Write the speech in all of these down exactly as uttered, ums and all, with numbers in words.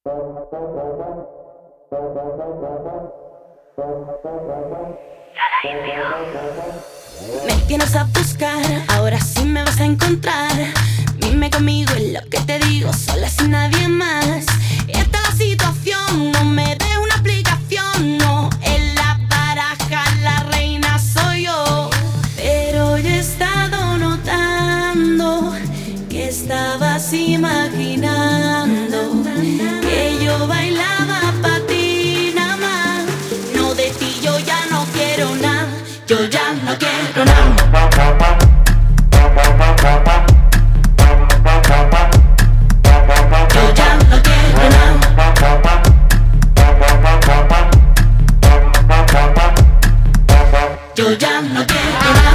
Me tienes a buscar, ahora sí me vas a encontrar. Dime conmigo es lo que te digo, sola sin nadie más. Esta es la situación, no me des una explicación. No, en la baraja la reina soy yo. Pero yo he estado notando que estabas imaginando que yo bailaba pa' ti nada más. No, de ti yo ya no quiero nada. Yo ya no quiero nada. Yo ya no quiero nada. Yo ya no quiero nada.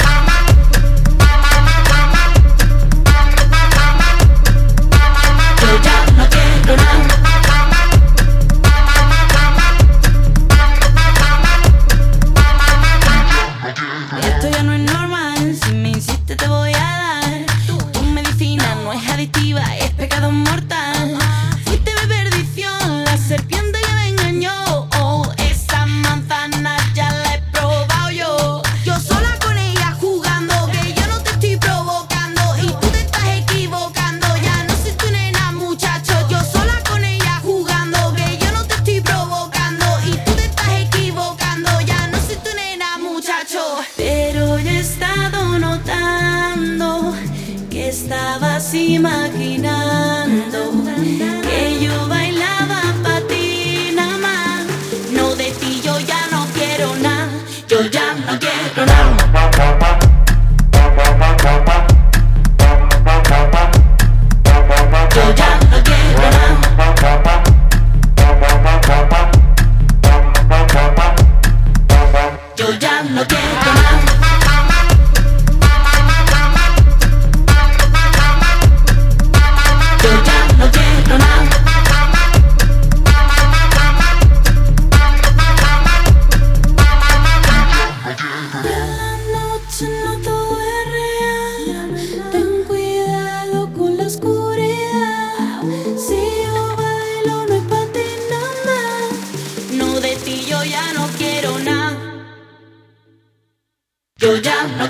Yo ya no quiero nada. Esto ya no es normal, si me insistes te voy a dar. Tu medicina no es adictiva, es pecado mortal. Fuiste mi perdición, la serpiente que me engañó. Oh, esa manzana ya la he probado yo. Yo sola con ella jugando, que yo no te estoy provocando y tú te estás equivocando. Ya no soy tu nena, muchacho. Yo sola con ella jugando, que yo no te estoy provocando y tú te estás equivocando. Ya no soy tu nena, muchacho. Pero yo he estado notando que estabas imaginando que yo bailaba pa' ti nada más. No, de ti yo ya no quiero nada. Yo ya no quiero nada. Yo ya no quiero nada. Yo ya no quiero nada. Yo ya no quiero nada. De la noche no todo es real. Ten cuidado con la oscuridad. Si yo bailo no es pa' ti nada más. No, de ti yo ya no quiero nada. Yo ya no